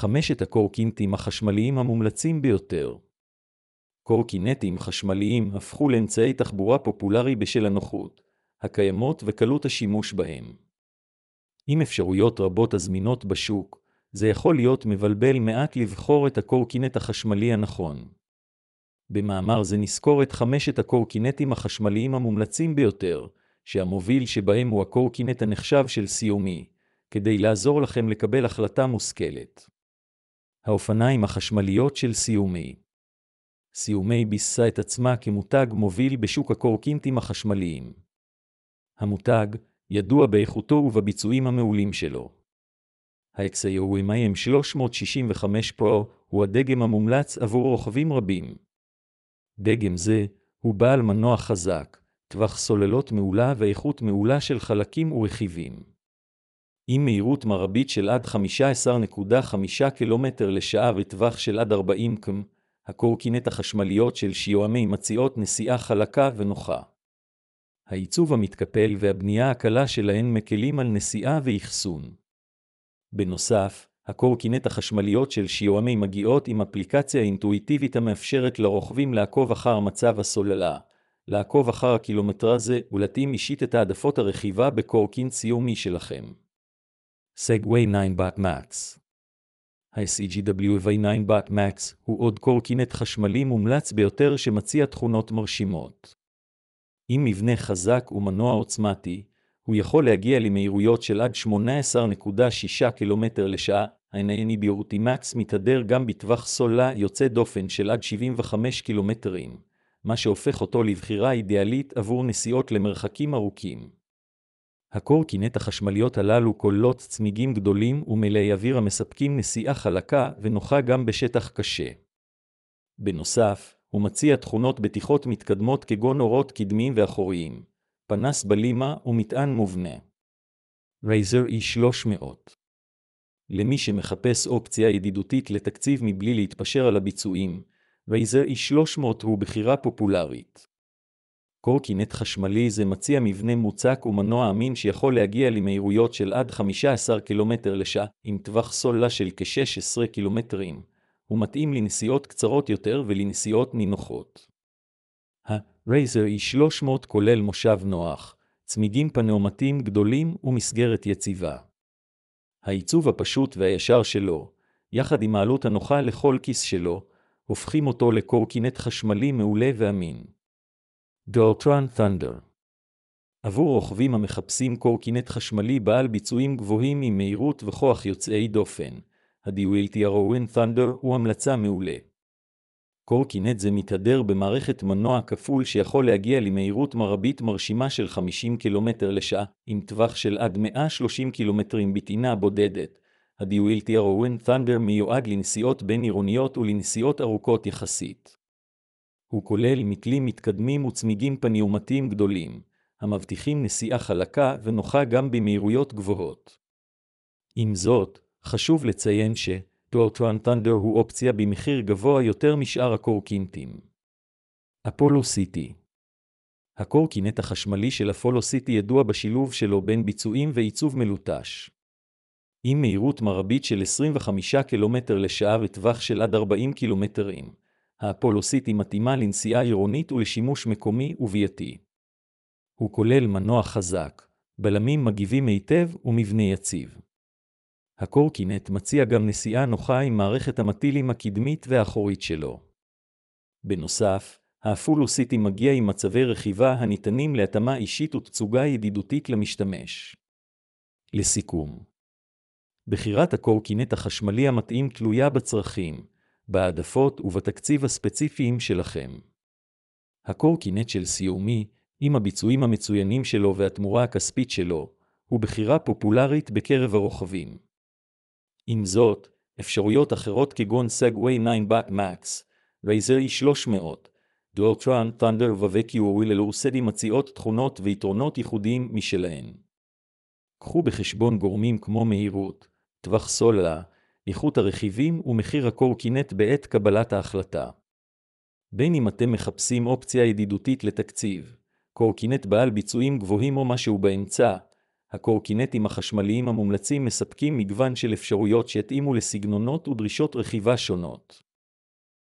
חמשת הקורקינטים החשמליים המומלצים ביותר. קורקינטים חשמליים הפכו לאמצעי תחבורה פופולרי בשל הנוחות, הקיימות וקלות השימוש בהם. עם אפשרויות רבות הזמינות בשוק, זה יכול להיות מבלבל מעט לבחור את הקורקינט החשמלי הנכון. במאמר זה נזכור את חמשת הקורקינטים החשמליים המומלצים ביותר, שהמוביל שבהם הוא הקורקינט הנחשב של סיומי, כדי לעזור לכם לקבל החלטה מושכלת. האופניים החשמליות של סיומי. סיומי ביססה את עצמה כמותג מוביל בשוק הקורקינטים החשמליים. המותג ידוע באיכותו ובביצועים המעולים שלו. ה-XAOM 365 Pro הוא הדגם המומלץ עבור רוכבים רבים. דגם זה הוא בעל מנוע חזק, טווח סוללות מעולה ואיכות מעולה של חלקים ורכיבים. עם מהירות מרבית של עד 15.5 קילומטר לשעה וטווח של עד 40 קמ, הקורקינט החשמליות של סיומי מציעות נסיעה חלקה ונוחה. העיצוב המתקפל והבנייה הקלה שלהן מקלים על נסיעה ואחסון. בנוסף, הקורקינט החשמליות של סיומי מגיעות עם אפליקציה אינטואיטיבית המאפשרת לרוכבים לעקוב אחר מצב הסוללה, לעקוב אחר הקילומטרז ולהתאים אישית את העדפות הרכיבה בקורקינט סיומי שלכם. Segway 9BAT Max. ה-SEGWV 9BAT Max הוא עוד קורקינט חשמלי מומלץ ביותר שמציע תכונות מרשימות. עם מבנה חזק ומנוע עוצמתי, הוא יכול להגיע למהירויות של עד 18.6 קילומטר לשעה. ה-NANBRT Max מתהדר גם בטווח סוללה יוצא דופן של עד 75 קילומטרים, מה שהופך אותו לבחירה אידיאלית עבור נסיעות למרחקים ארוכים. הקורקינט החשמליות הללו כוללות צמיגים גדולים ומלאי אוויר המספקים נסיעה חלקה ונוחה גם בשטח קשה. בנוסף, הוא מציע תכונות בטיחות מתקדמות כגון אורות קדמיים ואחוריים, פנס בלימה ומטען מובנה. רייזר E300. למי שמחפש אופציה ידידותית לתקציב מבלי להתפשר על הביצועים, רייזר E300 הוא בחירה פופולרית. קורקינט חשמלי זה מציע מבנה מוצק ומנוע אמין שיכול להגיע למהירויות של עד 15 קילומטר לשעה, עם טווח סוללה של כ-16 קילומטרים. הוא מתאים לנסיעות קצרות יותר ולנסיעות נינוחות. ה-רייזר E300 כולל מושב נוח, צמיגים פנאומטיים גדולים ומסגרת יציבה. העיצוב הפשוט והישר שלו, יחד עם העלות הנוחה לכל כיס שלו, הופכים אותו לקורקינט חשמלי מעולה ואמין. דואלטרן ת'נדר. עבור רוכבים המחפשים קורקינט חשמלי בעל ביצועים גבוהים עם מהירות וכוח יוצאי דופן, הדואלטרן ת'נדר הוא המלצה מעולה. קורקינט זה מתהדר במערכת מנוע כפול שיכול להגיע למהירות מרבית מרשימה של 50 קילומטר לשעה, עם טווח של עד 130 קילומטרים בטעינה בודדת. הדואלטרן ת'נדר מיועד לנסיעות בין עירוניות ולנסיעות ארוכות יחסית. הוא כולל מתלים מתקדמים וצמיגים פנאומטיים גדולים, המבטיחים נסיעה חלקה ונוחה גם במהירויות גבוהות. עם זאת, חשוב לציין דואלטרן ת'נדר הוא אופציה במחיר גבוה יותר משאר הקורקינטים. אפולו סיטי. הקורקינט החשמלי של אפולו סיטי ידוע בשילוב שלו בין ביצועים ועיצוב מלוטש. עם מהירות מרבית של 25 קילומטר לשעה וטווח של עד 40 קילומטרים, האפולו סיטי מתאימה לנסיעה עירונית ולשימוש מקומי וביתי. הוא כולל מנוע חזק, בלמים מגיבים היטב ומבנה יציב. הקורקינט מציע גם נסיעה נוחה עם מערכת המטילים הקדמית והאחורית שלו. בנוסף, האפולו סיטי מגיע עם מצבי רכיבה הניתנים להתאמה אישית ותצוגה ידידותית למשתמש. לסיכום, בחירת הקורקינט החשמלי המתאים תלויה בצרכים, בהעדפות ובתקציב הספציפיים שלכם. הקורקינט של סיומי, עם הביצועים המצוינים שלו והתמורה הכספית שלו, הוא בחירה פופולרית בקרב הרוכבים. עם זאת, אפשרויות אחרות כגון Segway 9BAT Max, רייזר E300, דואלטרן ת'נדר ו-QOL מציעות תכונות ויתרונות ייחודיים משלהן. קחו בחשבון גורמים כמו מהירות, טווח סוללה, איכות הרכיבים ומחיר הקורקינט בעת קבלת ההחלטה. בין אם אתם מחפשים אופציה ידידותית לתקציב, קורקינט בעל ביצועים גבוהים או משהו באמצע, הקורקינטים החשמליים המומלצים מספקים מגוון של אפשרויות שיתאימו לסגנונות ודרישות רכיבה שונות.